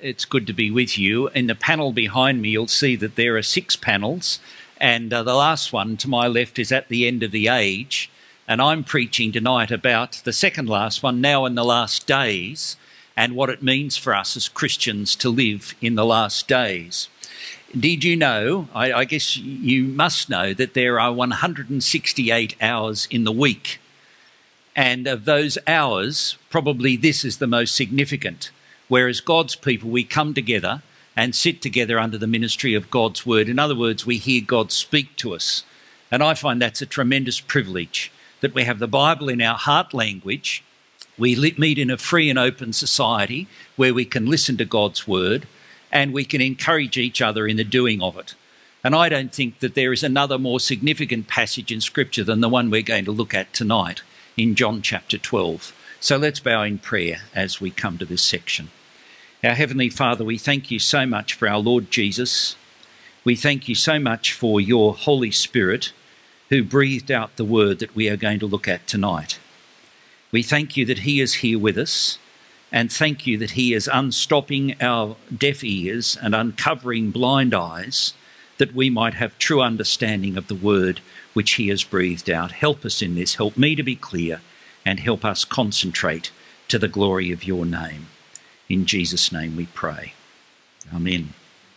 It's good to be with you. In the panel behind me, you'll see that there are 6 panels, and the last one to my left is At the End of the Age, and I'm preaching tonight about the second last one, Now in the Last Days, and what it means for us as Christians to live in the last days. Did you know, I guess you must know, that there are 168 hours in the week, and of those hours, probably this is the most significant. Whereas God's people, we come together and sit together under the ministry of God's word. In other words, we hear God speak to us. And I find that's a tremendous privilege, that we have the Bible in our heart language. We meet in a free and open society where we can listen to God's word and we can encourage each other in the doing of it. And I don't think that there is another more significant passage in Scripture than the one we're going to look at tonight in John chapter 12. So let's bow in prayer as we come to this section. Our Heavenly Father, we thank you so much for our Lord Jesus. We thank you so much for your Holy Spirit who breathed out the word that we are going to look at tonight. We thank you that he is here with us, and thank you that he is unstopping our deaf ears and uncovering blind eyes, that we might have true understanding of the word which he has breathed out. Help us in this. Help me to be clear, and help us concentrate to the glory of your name. In Jesus' name we pray. Amen.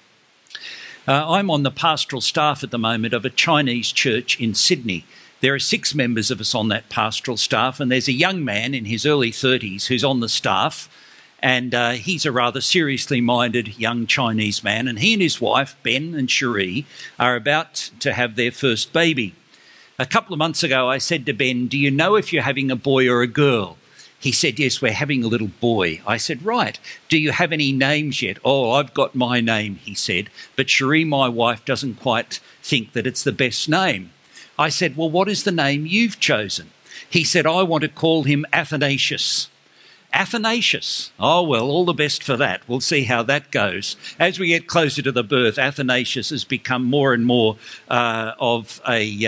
I'm on the pastoral staff at the moment of a Chinese church in Sydney. There are 6 members of us on that pastoral staff, and there's a young man in his early 30s who's on the staff, and he's a rather seriously minded young Chinese man, and he and his wife, Ben and Cherie, are about to have their first baby. A couple of months ago, I said to Ben, do you know if you're having a boy or a girl? He said, yes, we're having a little boy. I said, right. Do you have any names yet? Oh, I've got my name, he said. But Cherie, my wife, doesn't quite think that it's the best name. I said, well, what is the name you've chosen? He said, I want to call him Athanasius. Athanasius. Oh, well, all the best for that. We'll see how that goes. As we get closer to the birth, Athanasius has become more and more of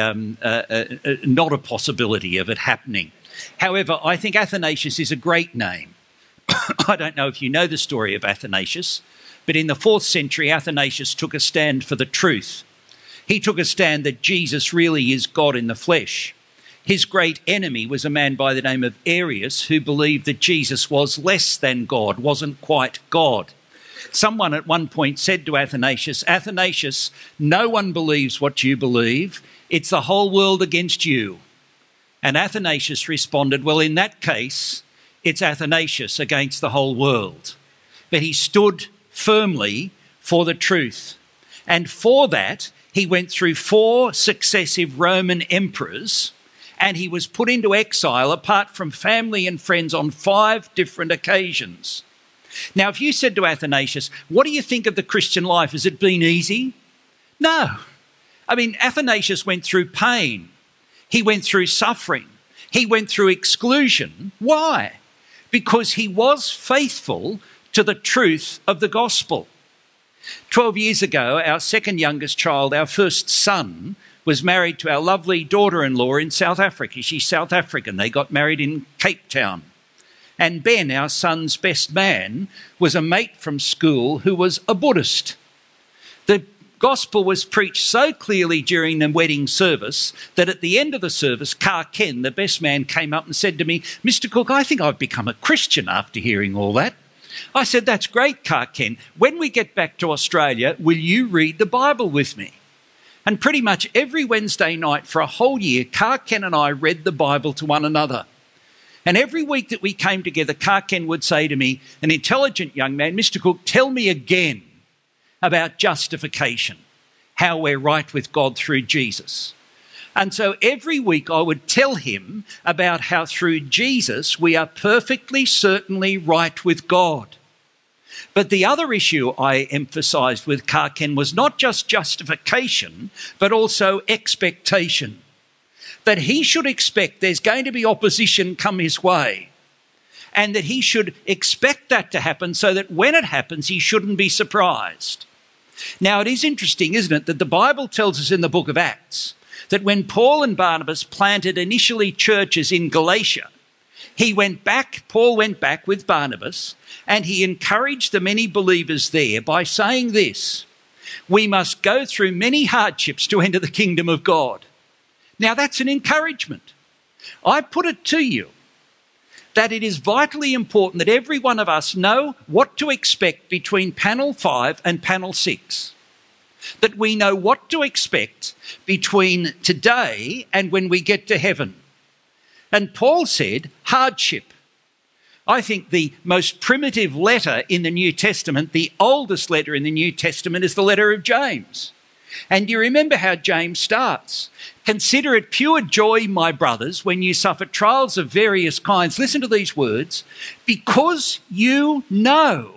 not a possibility of it happening. However, I think Athanasius is a great name. I don't know if you know the story of Athanasius, but in the 4th century, Athanasius took a stand for the truth. He took a stand that Jesus really is God in the flesh. His great enemy was a man by the name of Arius, who believed that Jesus was less than God, wasn't quite God. Someone at one point said to Athanasius, Athanasius, no one believes what you believe. It's the whole world against you. And Athanasius responded, well, in that case, it's Athanasius against the whole world. But he stood firmly for the truth. And for that, he went through 4 successive Roman emperors, and he was put into exile apart from family and friends on 5 different occasions. Now, if you said to Athanasius, what do you think of the Christian life? Has it been easy? No. I mean, Athanasius went through pain. He went through suffering. He went through exclusion. Why? Because he was faithful to the truth of the gospel. 12 years ago, our second youngest child, our first son, was married to our lovely daughter-in-law in South Africa. She's South African. They got married in Cape Town. And Ben, our son's best man, was a mate from school who was a Buddhist. The gospel was preached so clearly during the wedding service that at the end of the service, Ka Ken, the best man, came up and said to me, Mr. Cook, I think I've become a Christian after hearing all that. I said, that's great, Ka Ken. When we get back to Australia, will you read the Bible with me? And pretty much every Wednesday night for a whole year, Ka Ken and I read the Bible to one another. And every week that we came together, Ka Ken would say to me, an intelligent young man, Mr. Cook, tell me again about justification, how we're right with God through Jesus. And so every week I would tell him about how through Jesus we are perfectly certainly right with God. But the other issue I emphasised with Ka Ken was not just justification, but also expectation. That he should expect there's going to be opposition come his way, and that he should expect that to happen so that when it happens, he shouldn't be surprised. Now, it is interesting, isn't it, that the Bible tells us in the book of Acts that when Paul and Barnabas planted initially churches in Galatia, Paul went back with Barnabas, and he encouraged the many believers there by saying this: we must go through many hardships to enter the kingdom of God. Now that's an encouragement. I put it to you that it is vitally important that every one of us know what to expect between panel 5 and panel 6. That we know what to expect between today and when we get to heaven. And Paul said hardship. I think the most primitive letter in the New Testament, the oldest letter in the New Testament, is the letter of James. And you remember how James starts. Consider it pure joy, my brothers, when you suffer trials of various kinds. Listen to these words. Because you know.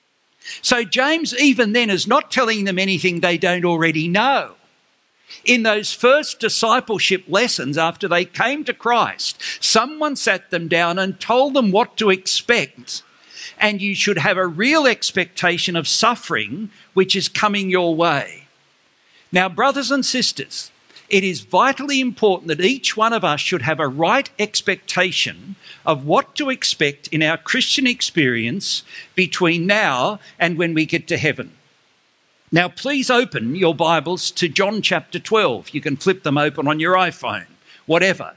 So James even then is not telling them anything they don't already know. In those first discipleship lessons after they came to Christ, someone sat them down and told them what to expect. And you should have a real expectation of suffering which is coming your way. Now, brothers and sisters, it is vitally important that each one of us should have a right expectation of what to expect in our Christian experience between now and when we get to heaven. Now, please open your Bibles to John chapter 12. You can flip them open on your iPhone, whatever.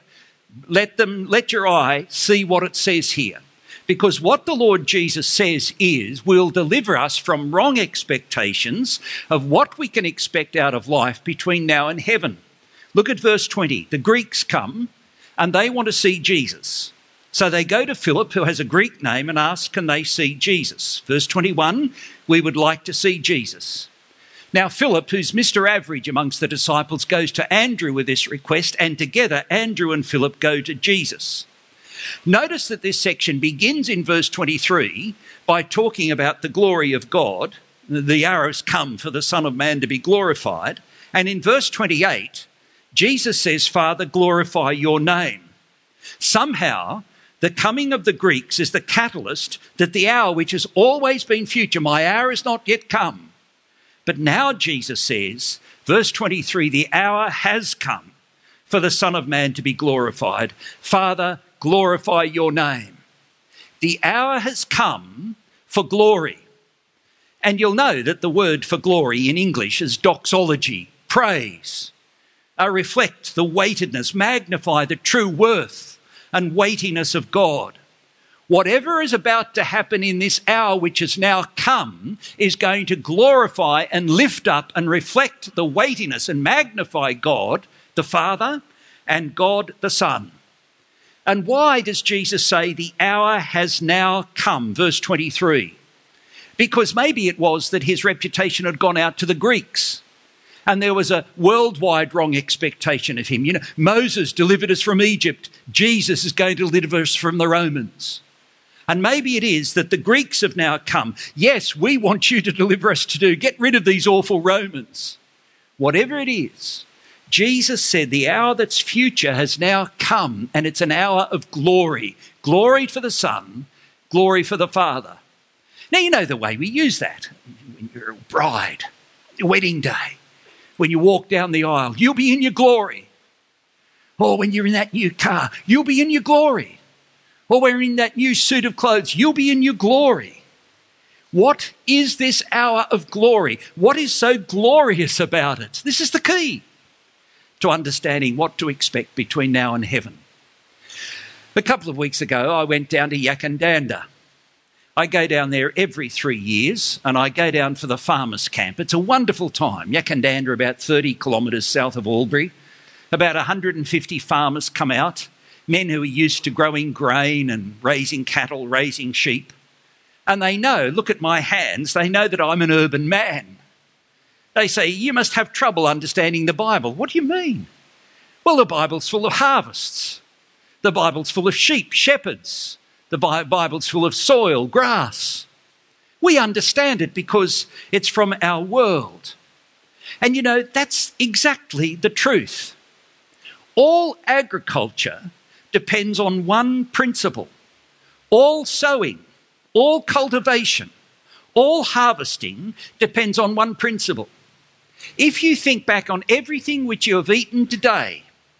Let your eye see what it says here. Because what the Lord Jesus says is, will deliver us from wrong expectations of what we can expect out of life between now and heaven. Look at verse 20. The Greeks come and they want to see Jesus. So they go to Philip, who has a Greek name, and ask, can they see Jesus? Verse 21, we would like to see Jesus. Now, Philip, who's Mr. Average amongst the disciples, goes to Andrew with this request, and together Andrew and Philip go to Jesus. Notice that this section begins in verse 23 by talking about the glory of God. The hour has come for the Son of Man to be glorified. And in verse 28, Jesus says, Father, glorify your name. Somehow, the coming of the Greeks is the catalyst that the hour which has always been future, my hour has not yet come. But now Jesus says, verse 23, the hour has come for the Son of Man to be glorified. Father, glorify your name. The hour has come for glory. And you'll know that the word for glory in English is doxology, praise. Reflect the weightedness, magnify the true worth and weightiness of God. Whatever is about to happen in this hour which has now come is going to glorify and lift up and reflect the weightiness and magnify God, the Father, and God, the Son. And why does Jesus say the hour has now come? Verse 23. Because maybe it was that his reputation had gone out to the Greeks. And there was a worldwide wrong expectation of him. You know, Moses delivered us from Egypt. Jesus is going to deliver us from the Romans. And maybe it is that the Greeks have now come. Yes, we want you to deliver us to get rid of these awful Romans. Whatever it is, Jesus said the hour that's future has now come, and it's an hour of glory. Glory for the Son, glory for the Father. Now, you know the way we use that. When you're a bride, your wedding day, when you walk down the aisle, you'll be in your glory. Or when you're in that new car, you'll be in your glory. Or wearing that new suit of clothes, you'll be in your glory. What is this hour of glory? What is so glorious about it? This is the key to understanding what to expect between now and heaven. A couple of weeks ago, I went down to Yakandanda. I go down there every 3 years, and I go down for the farmers' camp. It's a wonderful time. Yakandanda, about 30 kilometres south of Albury. About 150 farmers come out. Men who are used to growing grain and raising cattle, raising sheep. And they know, look at my hands, they know that I'm an urban man. They say, you must have trouble understanding the Bible. What do you mean? Well, the Bible's full of harvests. The Bible's full of sheep, shepherds. The Bible's full of soil, grass. We understand it because it's from our world. And you know, that's exactly the truth. All agriculture depends on one principle. All sowing, all cultivation, all harvesting depends on one principle. If you think back on everything which you have eaten today,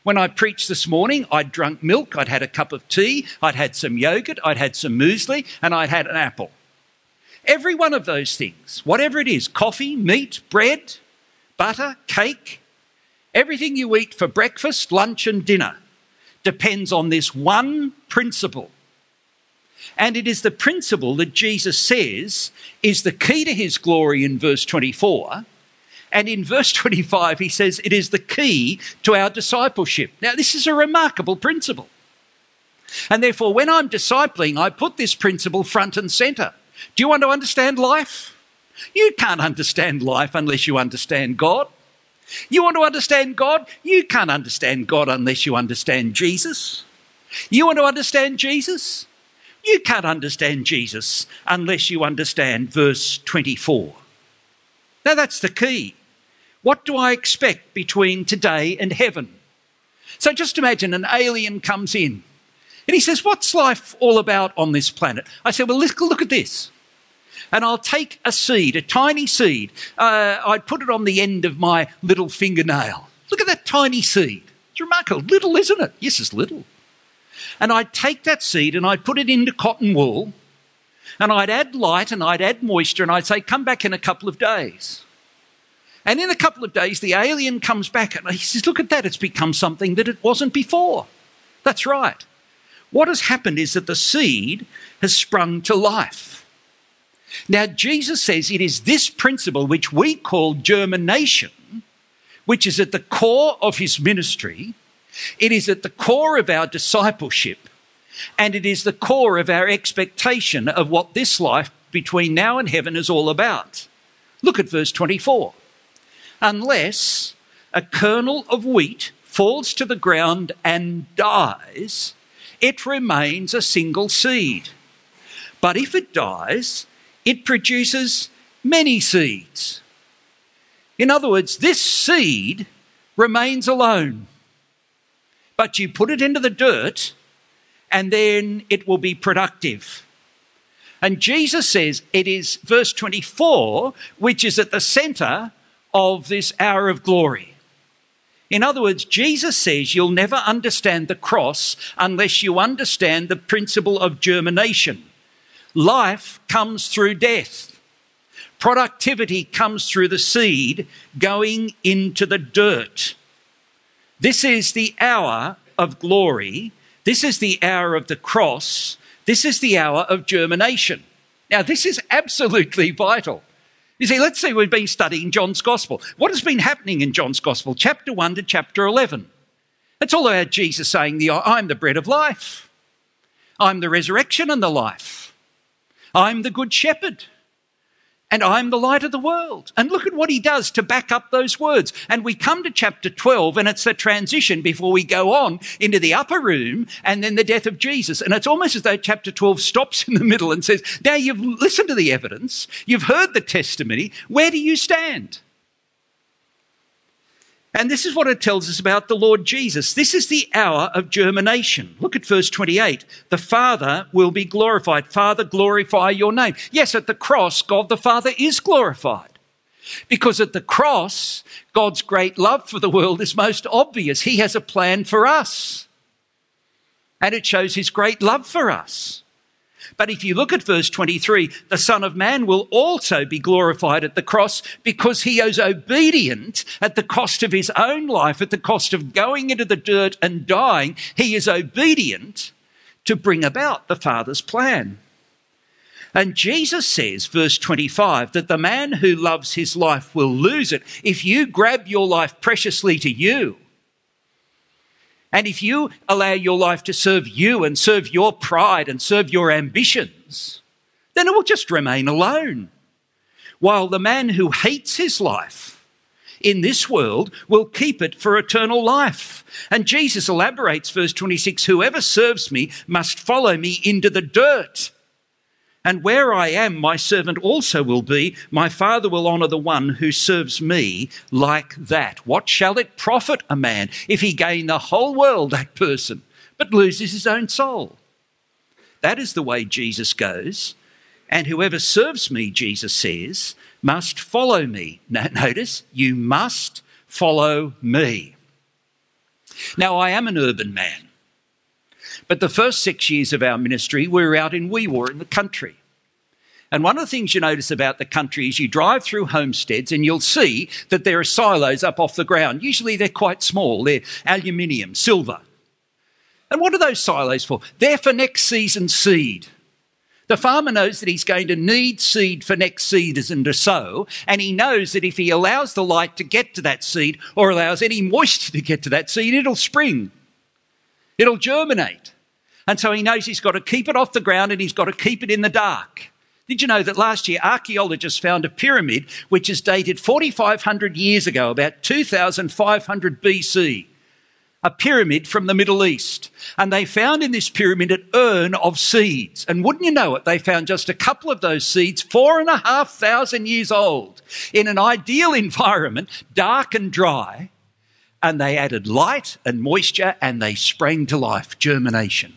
When I preached this morning, I'd drunk milk, I'd had a cup of tea, I'd had some yogurt, I'd had some muesli, and I'd had an apple. Every one of those things, whatever it is, coffee, meat, bread, butter, cake, everything you eat for breakfast, lunch and dinner depends on this one principle. And it is the principle that Jesus says is the key to his glory in verse 24. And in verse 25, he says it is the key to our discipleship. Now, this is a remarkable principle. And therefore, when I'm discipling, I put this principle front and centre. Do you want to understand life? You can't understand life unless you understand God. You want to understand God? You can't understand God unless you understand Jesus. You want to understand Jesus? You can't understand Jesus unless you understand verse 24. Now that's the key. What do I expect between today and heaven? So just imagine an alien comes in and he says, what's life all about on this planet? I said, well, look at this. And I'll take a seed, a tiny seed. I'd put it on the end of my little fingernail. Look at that tiny seed. It's remarkable. Little, isn't it? Yes, it's little. And I'd take that seed and I'd put it into cotton wool and I'd add light and I'd add moisture and I'd say, come back in a couple of days. And in a couple of days, the alien comes back and he says, look at that. It's become something that it wasn't before. That's right. What has happened is that the seed has sprung to life. Now, Jesus says it is this principle which we call germination, which is at the core of his ministry. It is at the core of our discipleship, and it is the core of our expectation of what this life between now and heaven is all about. Look at verse 24. Unless a kernel of wheat falls to the ground and dies, it remains a single seed. But if it dies, it produces many seeds. In other words, this seed remains alone. But you put it into the dirt and then it will be productive. And Jesus says it is verse 24, which is at the centre of this hour of glory. In other words, Jesus says you'll never understand the cross unless you understand the principle of germination. Life comes through death. Productivity comes through the seed going into the dirt. This is the hour of glory. This is the hour of the cross. This is the hour of germination. Now, this is absolutely vital. You see, let's say we've been studying John's Gospel. What has been happening in John's Gospel? Chapter 1 to chapter 11. It's all about Jesus saying, I'm the bread of life. I'm the resurrection and the life. I'm the good shepherd. And I'm the light of the world. And look at what he does to back up those words. And we come to chapter 12, and it's the transition before we go on into the upper room and then the death of Jesus. And it's almost as though chapter 12 stops in the middle and says, now you've listened to the evidence, you've heard the testimony, where do you stand? And this is what it tells us about the Lord Jesus. This is the hour of germination. Look at verse 28. The Father will be glorified. Father, glorify your name. Yes, at the cross, God the Father is glorified. Because at the cross, God's great love for the world is most obvious. He has a plan for us. And it shows his great love for us. But if you look at verse 23, the Son of Man will also be glorified at the cross because he is obedient at the cost of his own life, at the cost of going into the dirt and dying. He is obedient to bring about the Father's plan. And Jesus says, verse 25, that the man who loves his life will lose it. If you grab your life preciously to you, and if you allow your life to serve you and serve your pride and serve your ambitions, then it will just remain alone. While the man who hates his life in this world will keep it for eternal life. And Jesus elaborates, verse 26, whoever serves me must follow me into the dirt. And where I am, my servant also will be. My Father will honour the one who serves me like that. What shall it profit a man if he gain the whole world, that person, but loses his own soul? That is the way Jesus goes. And whoever serves me, Jesus says, must follow me. Now, notice, you must follow me. Now, I am an urban man, but the first 6 years of our ministry, we were out in Wee Waa in the country. And one of the things you notice about the country is you drive through homesteads and you'll see that there are silos up off the ground. Usually they're quite small. They're aluminium, silver. And what are those silos for? They're for next season's seed. The farmer knows that he's going to need seed for next season to sow, and he knows that if he allows the light to get to that seed or allows any moisture to get to that seed, it'll spring. It'll germinate. And so he knows he's got to keep it off the ground and he's got to keep it in the dark. Did you know that last year archaeologists found a pyramid which is dated 4,500 years ago, about 2,500 BC? A pyramid from the Middle East. And they found in this pyramid an urn of seeds. And wouldn't you know it, they found just a couple of those seeds, 4,500 years old, in an ideal environment, dark and dry. And they added light and moisture and they sprang to life, germination.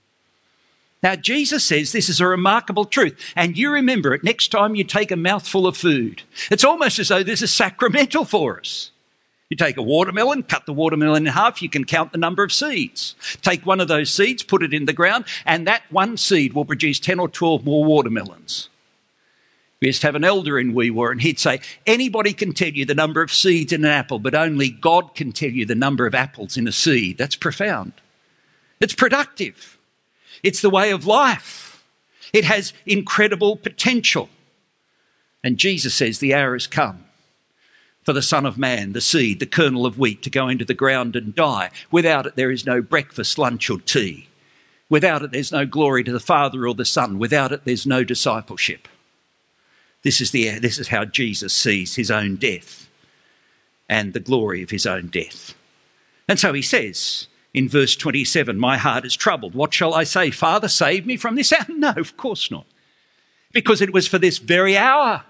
Now, Jesus says this is a remarkable truth, and you remember it next time you take a mouthful of food. It's almost as though this is sacramental for us. You take a watermelon, cut the watermelon in half, you can count the number of seeds. Take one of those seeds, put it in the ground, and that one seed will produce 10 or 12 more watermelons. We used to have an elder in Wee Waa, and he'd say, anybody can tell you the number of seeds in an apple, but only God can tell you the number of apples in a seed. That's profound. It's productive. It's the way of life. It has incredible potential. And Jesus says the hour has come for the Son of Man, the seed, the kernel of wheat, to go into the ground and die. Without it, there is no breakfast, lunch or tea. Without it, there's no glory to the Father or the Son. Without it, there's no discipleship. This is how Jesus sees his own death and the glory of his own death. And so he says in verse 27, my heart is troubled. What shall I say? Father, save me from this hour? No, of course not. Because it was for this very hour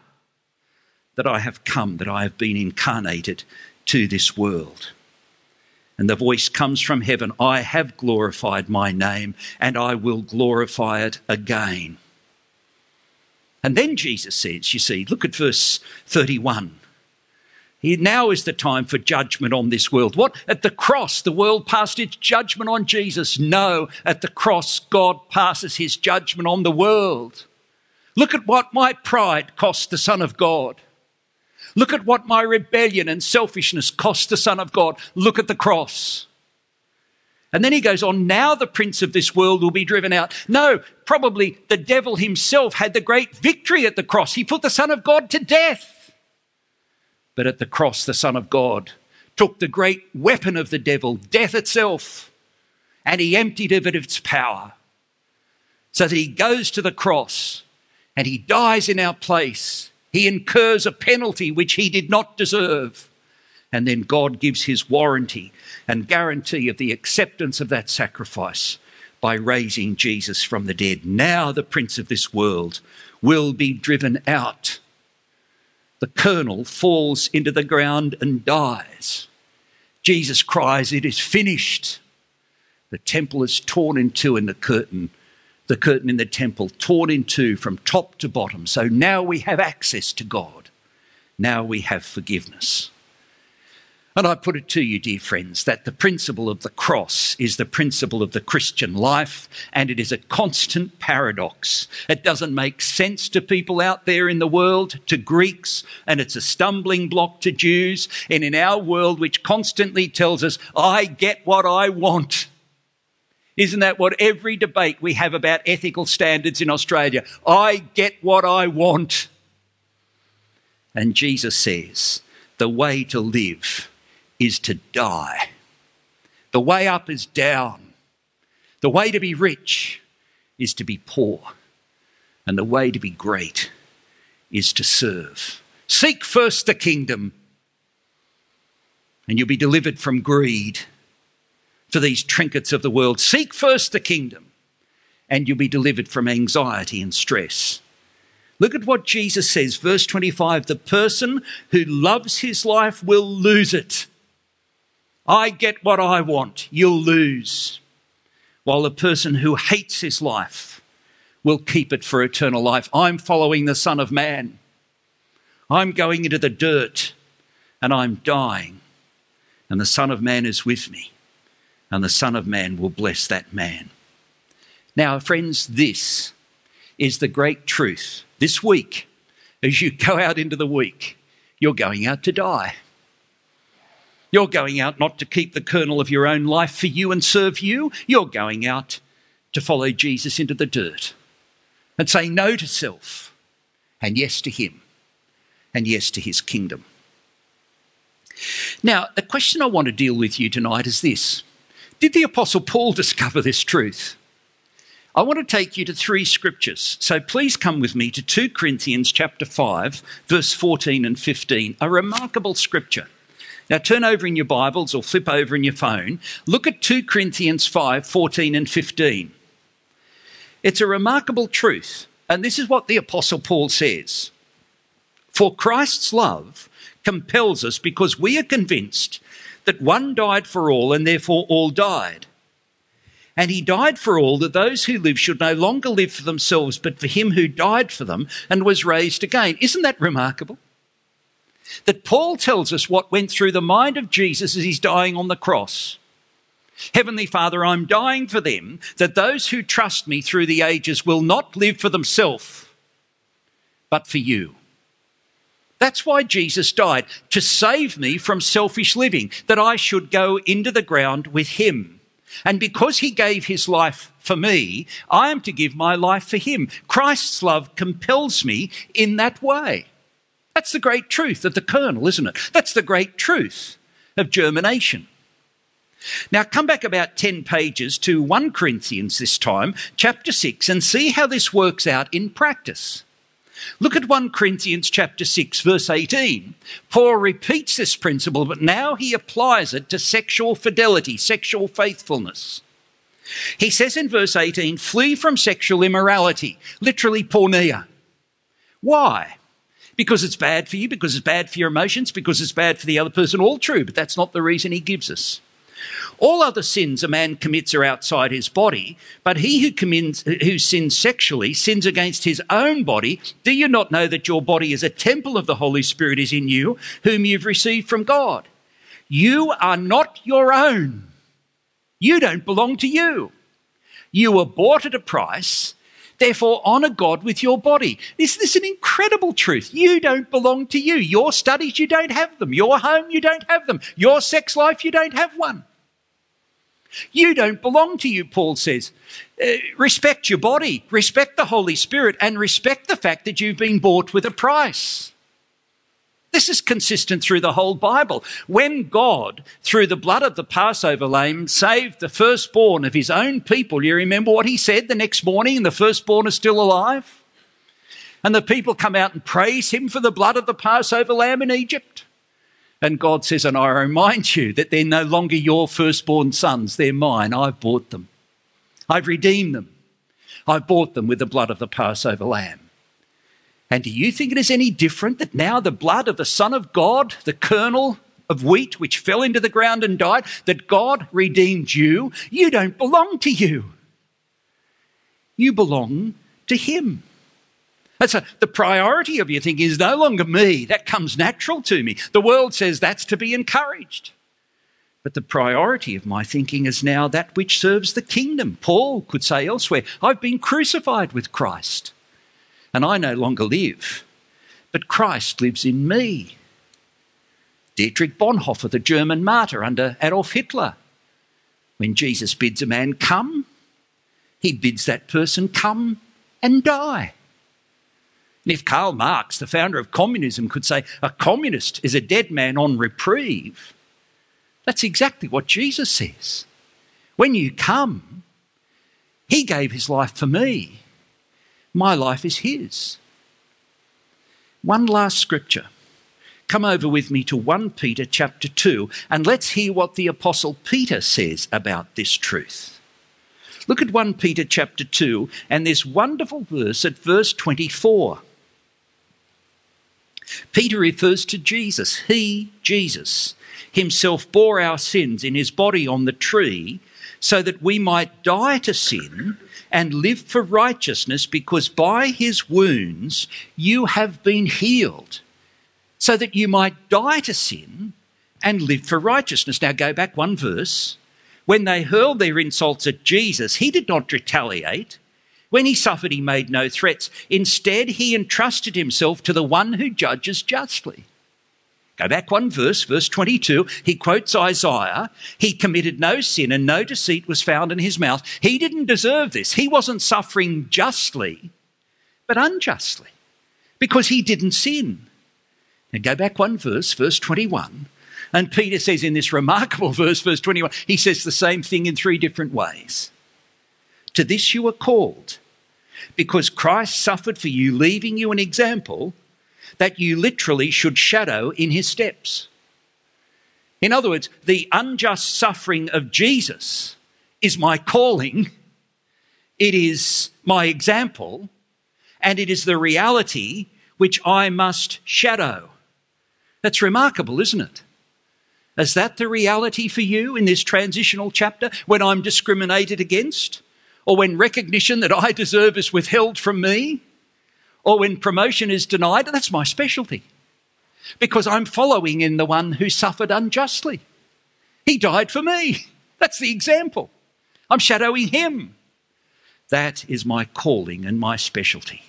that I have come, that I have been incarnated to this world. And the voice comes from heaven, I have glorified my name and I will glorify it again. And then Jesus says, you see, look at verse 31. Now is the time for judgment on this world. What? At the cross, the world passed its judgment on Jesus. No, at the cross, God passes his judgment on the world. Look at what my pride cost the Son of God. Look at what my rebellion and selfishness cost the Son of God. Look at the cross. And then he goes on, now the prince of this world will be driven out. No, probably the devil himself had the great victory at the cross. He put the Son of God to death. But at the cross, the Son of God took the great weapon of the devil, death itself, and he emptied it of its power. So that he goes to the cross and he dies in our place. He incurs a penalty which he did not deserve. And then God gives his warranty and guarantee of the acceptance of that sacrifice by raising Jesus from the dead. Now the prince of this world will be driven out. The kernel falls into the ground and dies. Jesus cries, it is finished. The temple is torn in two and the curtain in the temple torn in two from top to bottom. So now we have access to God. Now we have forgiveness. And I put it to you, dear friends, that the principle of the cross is the principle of the Christian life, and it is a constant paradox. It doesn't make sense to people out there in the world, to Greeks, and it's a stumbling block to Jews. And in our world, which constantly tells us, I get what I want. Isn't that what every debate we have about ethical standards in Australia? I get what I want. And Jesus says, the way to live is to die. The way up is down. The way to be rich is to be poor. And the way to be great is to serve. Seek first the kingdom, and you'll be delivered from greed for these trinkets of the world. Seek first the kingdom, and you'll be delivered from anxiety and stress. Look at what Jesus says, verse 25, the person who loves his life will lose it. I get what I want, you'll lose. While the person who hates his life will keep it for eternal life. I'm following the Son of Man. I'm going into the dirt and I'm dying, and the Son of Man is with me. and the Son of Man will bless that man. Now, friends, this is the great truth. This week, as you go out into the week, you're going out to die. You're going out not to keep the kernel of your own life for you and serve you. You're going out to follow Jesus into the dirt and say no to self and yes to him and yes to his kingdom. Now, the question I want to deal with you tonight is this. Did the Apostle Paul discover this truth? I want to take you to 3 scriptures. So please come with me to 2 Corinthians chapter 5, verse 14 and 15, a remarkable scripture. Now turn over in your Bibles or flip over in your phone. Look at 2 Corinthians 5, 14 and 15. It's a remarkable truth, and this is what the Apostle Paul says. For Christ's love compels us because we are convinced that one died for all and therefore all died. And he died for all, that those who live should no longer live for themselves, but for him who died for them and was raised again. Isn't that remarkable? That Paul tells us what went through the mind of Jesus as he's dying on the cross. Heavenly Father, I'm dying for them, that those who trust me through the ages will not live for themselves, but for you. That's why Jesus died, to save me from selfish living, that I should go into the ground with him. And because he gave his life for me, I am to give my life for him. Christ's love compels me in that way. That's the great truth of the kernel, isn't it? That's the great truth of germination. Now come back about 10 pages to 1 Corinthians this time, chapter 6, and see how this works out in practice. Look at 1 Corinthians chapter 6, verse 18. Paul repeats this principle, but now he applies it to sexual fidelity, sexual faithfulness. He says in verse 18, flee from sexual immorality, literally porneia. Why? Because it's bad for you, because it's bad for your emotions, because it's bad for the other person. All true, but that's not the reason he gives us. All other sins a man commits are outside his body, but he who sins sexually sins against his own body. Do you not know that your body is a temple of the Holy Spirit is in you, whom you've received from God? You are not your own. You don't belong to you. You were bought at a price. Therefore, honour God with your body. This is an incredible truth. You don't belong to you. Your studies, you don't have them. Your home, you don't have them. Your sex life, you don't have one. You don't belong to you, Paul says. Respect your body, respect the Holy Spirit, and respect the fact that you've been bought with a price. This is consistent through the whole Bible. When God, through the blood of the Passover lamb, saved the firstborn of his own people, you remember what he said the next morning, and the firstborn is still alive? And the people come out and praise him for the blood of the Passover lamb in Egypt. And God says, and I remind you that they're no longer your firstborn sons, they're mine. I've bought them. I've redeemed them. I've bought them with the blood of the Passover lamb. And do you think it is any different that now the blood of the Son of God, the kernel of wheat which fell into the ground and died, that God redeemed you? You don't belong to you. You belong to him. And so the priority of your thinking is no longer me. That comes natural to me. The world says that's to be encouraged. But the priority of my thinking is now that which serves the kingdom. Paul could say elsewhere, I've been crucified with Christ, and I no longer live, but Christ lives in me. Dietrich Bonhoeffer, the German martyr under Adolf Hitler, when Jesus bids a man come, he bids that person come and die. And if Karl Marx, the founder of communism, could say a communist is a dead man on reprieve, that's exactly what Jesus says. When you come, he gave his life for me. My life is his. One last scripture. Come over with me to 1 Peter chapter 2, and let's hear what the Apostle Peter says about this truth. Look at 1 Peter chapter 2 and this wonderful verse at verse 24. Peter refers to Jesus. He, Jesus, himself bore our sins in his body on the tree so that we might die to sin and live for righteousness, because by his wounds you have been healed, so that you might die to sin and live for righteousness. Now go back one verse. When they hurled their insults at Jesus, he did not retaliate. When he suffered, he made no threats. Instead, he entrusted himself to the one who judges justly. Go back one verse 22. He quotes Isaiah. He committed no sin and no deceit was found in his mouth. He didn't deserve this. He wasn't suffering justly, but unjustly, because he didn't sin. Now go back one verse 21. And Peter says in this remarkable verse 21, he says the same thing in three different ways. To this you are called, because Christ suffered for you, leaving you an example that you literally should shadow in his steps. In other words, the unjust suffering of Jesus is my calling, it is my example, and it is the reality which I must shadow. That's remarkable, isn't it? Is that the reality for you in this transitional chapter, when I'm discriminated against? Or when recognition that I deserve is withheld from me? Or when promotion is denied? That's my specialty, because I'm following in the one who suffered unjustly. He died for me. That's the example. I'm shadowing him. That is my calling and my specialty.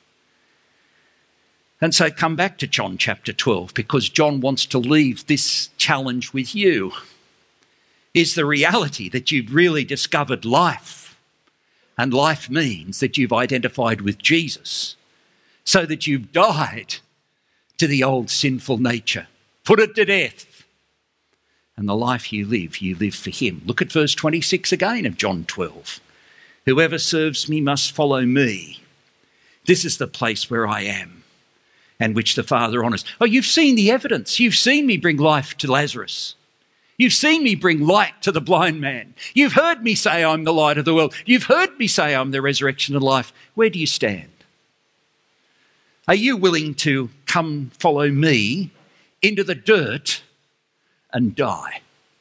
And so come back to John chapter 12, because John wants to leave this challenge with you. Is the reality that you've really discovered life, and life means that you've identified with Jesus, so that you've died to the old sinful nature, put it to death, and the life you live for him. Look at verse 26 again of John 12. Whoever serves me must follow me. This is the place where I am, and which the Father honours. Oh, you've seen the evidence. You've seen me bring life to Lazarus. You've seen me bring light to the blind man. You've heard me say I'm the light of the world. You've heard me say I'm the resurrection and life. Where do you stand? Are you willing to come follow me into the dirt and die?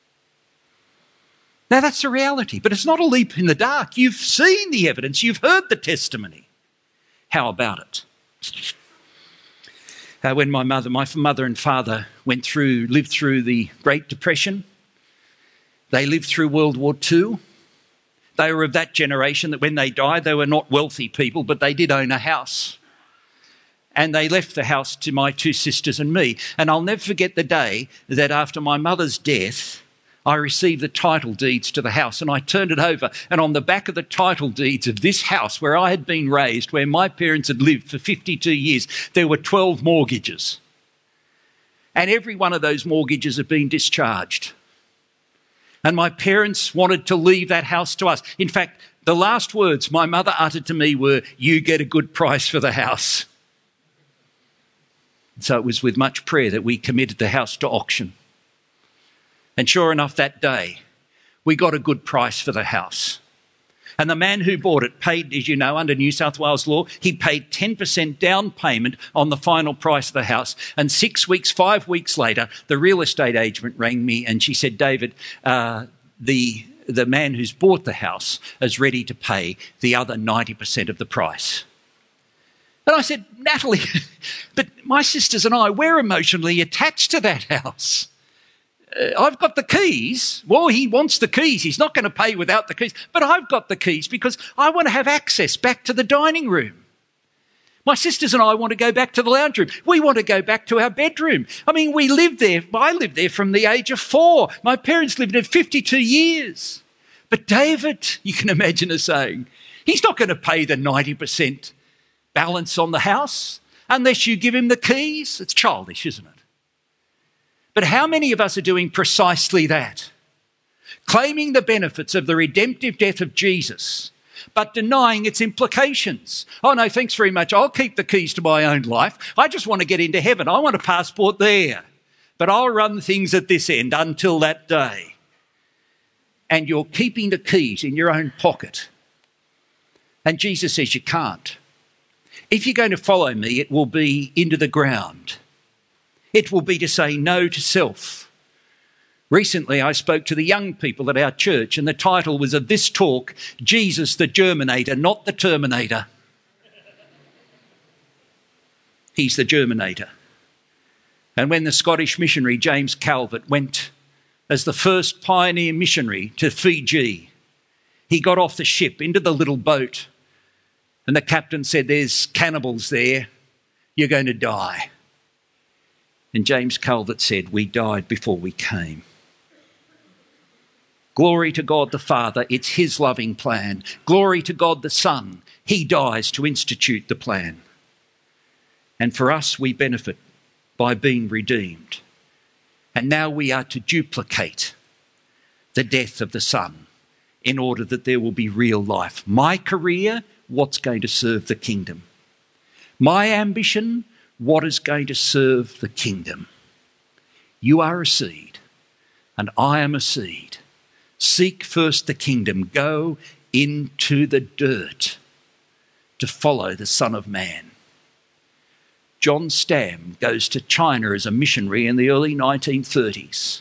Now, that's the reality, but it's not a leap in the dark. You've seen the evidence. You've heard the testimony. How about it? When my mother and father lived through the Great Depression, they lived through World War II. They were of that generation that when they died, they were not wealthy people, but they did own a house. And they left the house to my two sisters and me. And I'll never forget the day that after my mother's death, I received the title deeds to the house, and I turned it over, and on the back of the title deeds of this house where I had been raised, where my parents had lived for 52 years, there were 12 mortgages. And every one of those mortgages had been discharged. And my parents wanted to leave that house to us. In fact, the last words my mother uttered to me were, "You get a good price for the house." So it was with much prayer that we committed the house to auction. And sure enough, that day, we got a good price for the house. And the man who bought it paid, as you know, under New South Wales law, he paid 10% down payment on the final price of the house. And 5 weeks later, the real estate agent rang me and she said, "David, the man who's bought the house is ready to pay the other 90% of the price." And I said, "Natalie, but my sisters and I, we're emotionally attached to that house. I've got the keys." Well, he wants the keys. He's not going to pay without the keys. But I've got the keys because I want to have access back to the dining room. My sisters and I want to go back to the lounge room. We want to go back to our bedroom. I mean, we lived there. I lived there from the age of 4. My parents lived there 52 years. But David, you can imagine us saying, he's not going to pay the 90% balance on the house unless you give him the keys. It's childish, isn't it? But how many of us are doing precisely that? Claiming the benefits of the redemptive death of Jesus, but denying its implications. "Oh no, thanks very much. I'll keep the keys to my own life. I just want to get into heaven. I want a passport there. But I'll run things at this end until that day." And you're keeping the keys in your own pocket. And Jesus says you can't. If you're going to follow me, it will be into the ground. It will be to say no to self. Recently, I spoke to the young people at our church, and the title was of this talk, "Jesus the Germinator, not the Terminator." He's the Germinator. And when the Scottish missionary James Calvert went as the first pioneer missionary to Fiji. He got off the ship into the little boat, and the captain said, "There's cannibals there. You're going to die." And James Calvert said, "We died before we came." Glory to God the Father, it's his loving plan. Glory to God the Son, he dies to institute the plan. And for us, we benefit by being redeemed. And now we are to duplicate the death of the Son in order that there will be real life. My career, what's going to serve the kingdom? My ambition, what is going to serve the kingdom? You are a seed, and I am a seed. Seek first the kingdom. Go into the dirt to follow the Son of Man. John Stam goes to China as a missionary in the early 1930s.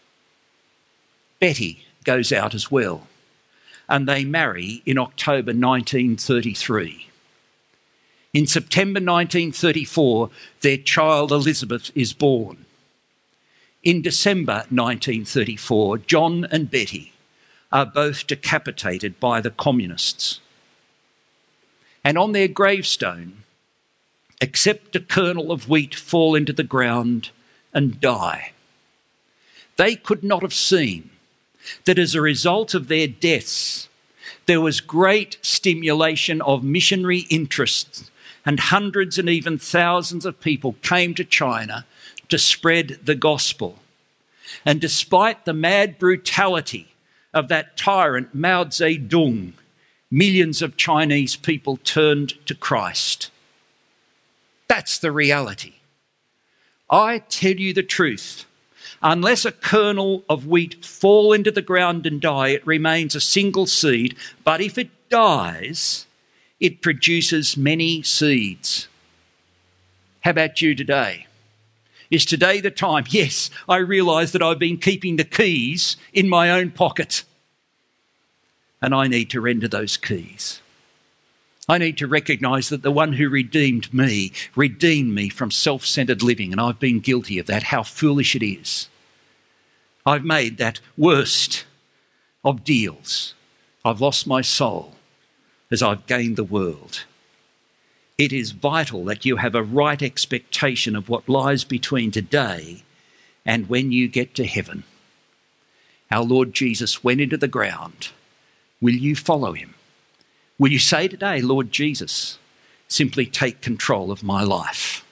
Betty goes out as well, and they marry in October 1933. In September 1934, their child Elizabeth is born. In December 1934, John and Betty are both decapitated by the communists. And on their gravestone, "Accept a kernel of wheat fall into the ground and die." They could not have seen that as a result of their deaths, there was great stimulation of missionary interests, and hundreds and even thousands of people came to China to spread the gospel. And despite the mad brutality of that tyrant Mao Zedong, millions of Chinese people turned to Christ. That's the reality. I tell you the truth. Unless a kernel of wheat fall into the ground and die, it remains a single seed. But if it dies, it produces many seeds. How about you today? Is today the time? Yes, I realise that I've been keeping the keys in my own pocket. And I need to render those keys. I need to recognise that the one who redeemed me from self-centred living, and I've been guilty of that. How foolish it is. I've made that worst of deals. I've lost my soul as I've gained the world. It is vital that you have a right expectation of what lies between today and when you get to heaven. Our Lord Jesus went into the ground. Will you follow him? Will you say today, "Lord Jesus, simply take control of my life"?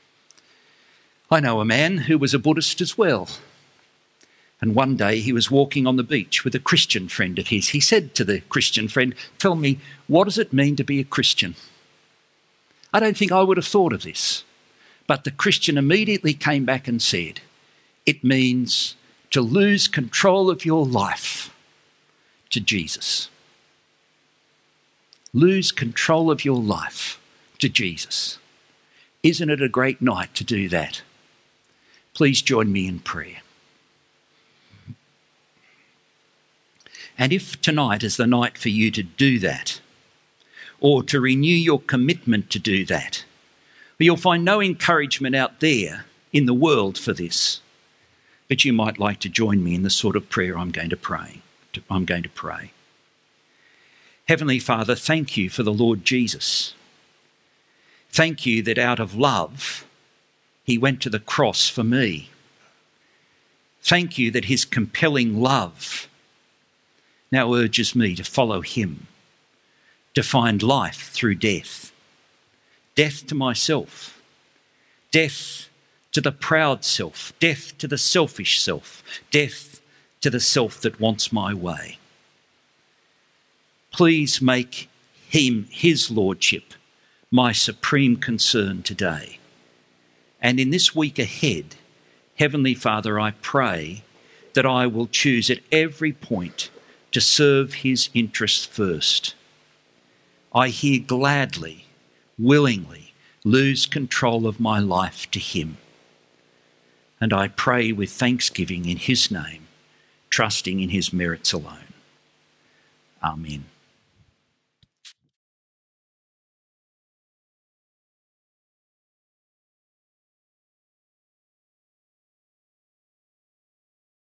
I know a man who was a Buddhist as well. And one day he was walking on the beach with a Christian friend of his. He said to the Christian friend, "Tell me, what does it mean to be a Christian?" I don't think I would have thought of this. But the Christian immediately came back and said, "It means to lose control of your life to Jesus." Lose control of your life to Jesus. Isn't it a great night to do that? Please join me in prayer. And if tonight is the night for you to do that, or to renew your commitment to do that, you'll find no encouragement out there in the world for this, but you might like to join me in the sort of prayer I'm going to pray. Heavenly Father, thank you for the Lord Jesus. Thank you that out of love, he went to the cross for me. Thank you that his compelling love now urges me to follow him, to find life through death. Death to myself, death to the proud self, death to the selfish self, death to the self that wants my way. Please make him, his lordship, my supreme concern today. And in this week ahead, Heavenly Father, I pray that I will choose at every point to serve his interests first. I here gladly, willingly lose control of my life to him. And I pray with thanksgiving in his name, trusting in his merits alone. Amen.